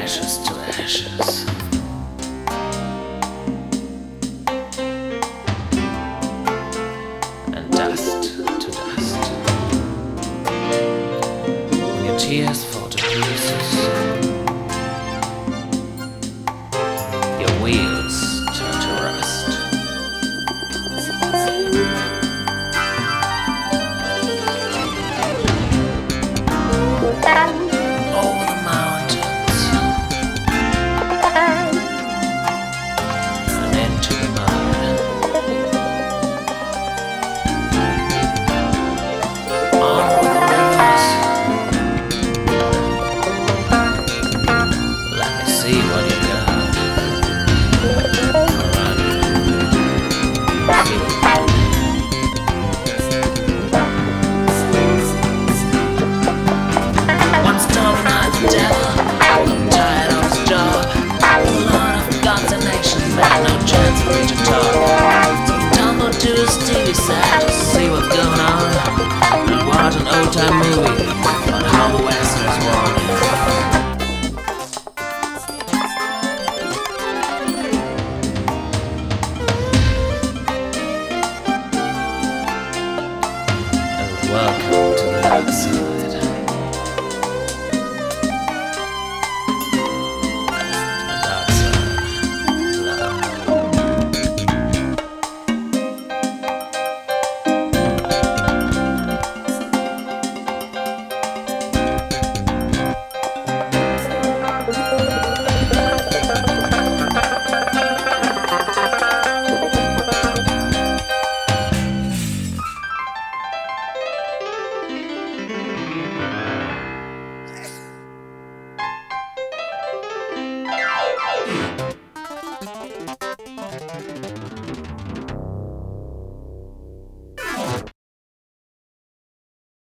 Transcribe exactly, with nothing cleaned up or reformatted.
ashes to ashes. And dust to dust. When your tears fall to pieces, your wheels turn to rust. Over the mountains and into the mud, on with the rivers. Let me see what you got. Run, feel it. Once told not the devil, I'm tired of his job. A lot of gods and nations, but no chance for me to talk. So I tumbled to his T V set to see what's going on, and watch an old time movie on how the Westerners won. And welcome to the dark side.